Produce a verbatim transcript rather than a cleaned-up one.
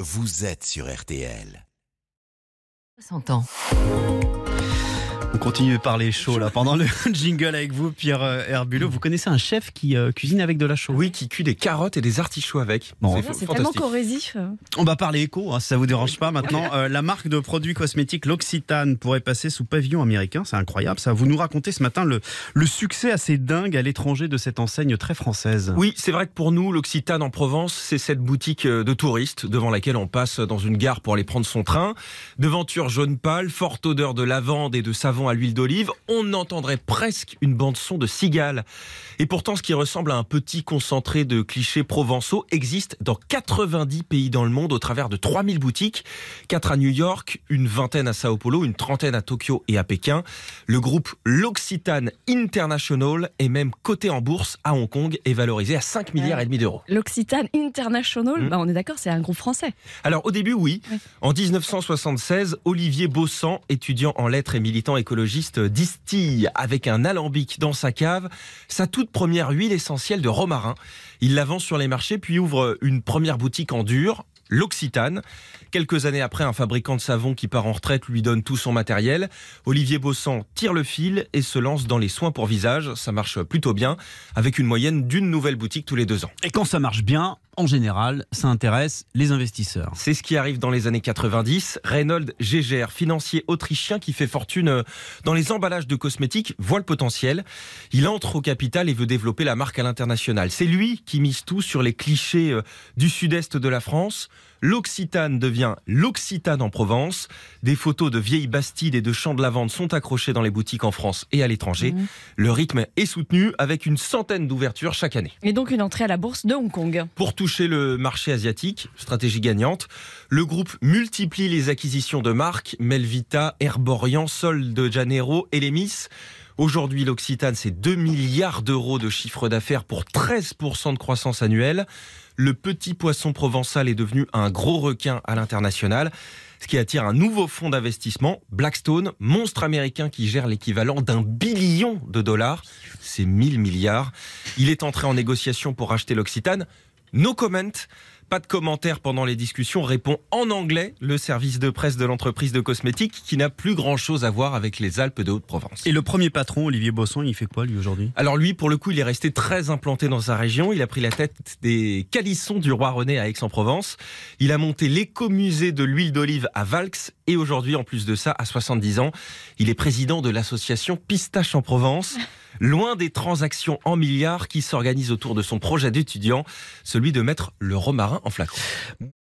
vous êtes sur R T L. soixante ans. On continue de parler chaud là pendant le jingle avec vous, Pierre euh, Herbulot. Vous connaissez un chef qui euh, cuisine avec de la chaux? Oui, qui cuit des carottes et des artichauts avec. Bon, C'est, f- c'est tellement fantastique. corrosif. On va parler éco, hein, si ça vous dérange pas maintenant. Euh, la marque de produits cosmétiques L'Occitane pourrait passer sous pavillon américain, c'est incroyable ça. Vous nous racontez ce matin le, le succès assez dingue à l'étranger de cette enseigne très française. Oui, c'est vrai que pour nous, l'Occitane en Provence, c'est cette boutique de touristes devant laquelle on passe dans une gare pour aller prendre son train. Devanture jaune pâle, forte odeur de lavande et de savon à l'huile d'olive. On entendrait presque une bande-son de cigales. Et pourtant, ce qui ressemble à un petit concentré de clichés provençaux existe dans quatre-vingt-dix pays dans le monde au travers de trois mille boutiques. quatre à New York, une vingtaine à Sao Paulo, une trentaine à Tokyo et à Pékin. Le groupe L'Occitane International est même coté en bourse à Hong Kong et valorisé à cinq milliards et demi d'euros. L'Occitane International, Mmh. bah on est d'accord, c'est un groupe français. Alors au début, oui. Oui. En dix-neuf cent soixante-seize, Olivier Bossan, étudiant en lettres et militant écologiste, distille avec un alambic dans sa cave sa toute première huile essentielle de romarin. Il la vend sur les marchés puis ouvre une première boutique en dur, L'Occitane. Quelques années après, un fabricant de savon qui part en retraite lui donne tout son matériel. Olivier Bossan tire le fil et se lance dans les soins pour visage. Ça marche plutôt bien, avec une moyenne d'une nouvelle boutique tous les deux ans. Et quand ça marche bien, en général, ça intéresse les investisseurs. C'est ce qui arrive dans les années quatre-vingt-dix. Reinhold Geiger, financier autrichien qui fait fortune dans les emballages de cosmétiques, voit le potentiel. Il entre au capital et veut développer la marque à l'international. C'est lui qui mise tout sur les clichés du sud-est de la France. L'Occitane devient l'Occitane en Provence. Des photos de vieilles bastides et de champs de lavande sont accrochées dans les boutiques en France et à l'étranger. Mmh. Le rythme est soutenu avec une centaine d'ouvertures chaque année. Et donc une entrée à la bourse de Hong Kong. Pour toucher le marché asiatique, stratégie gagnante, le groupe multiplie les acquisitions de marques, Melvita, Herborian, Sol de Janeiro, Elemis. Aujourd'hui, l'Occitane, c'est deux milliards d'euros de chiffre d'affaires pour treize pour cent de croissance annuelle. Le petit poisson provençal est devenu un gros requin à l'international, ce qui attire un nouveau fonds d'investissement, Blackstone, monstre américain qui gère l'équivalent d'un billion de dollars. C'est mille milliards. Il est entré en négociation pour racheter l'Occitane. No comment. Pas de commentaires pendant les discussions, répond en anglais le service de presse de l'entreprise de cosmétiques qui n'a plus grand-chose à voir avec les Alpes de Haute-Provence. Et le premier patron, Olivier Bossan, il fait quoi lui aujourd'hui? Alors lui, pour le coup, il est resté très implanté dans sa région. Il a pris la tête des calissons du roi René à Aix-en-Provence. Il a monté l'écomusée de l'huile d'olive à Valks. Et aujourd'hui, en plus de ça, à soixante-dix ans, il est président de l'association Pistache en Provence. Loin des transactions en milliards qui s'organisent autour de son projet d'étudiant, celui de mettre le romarin en flacon.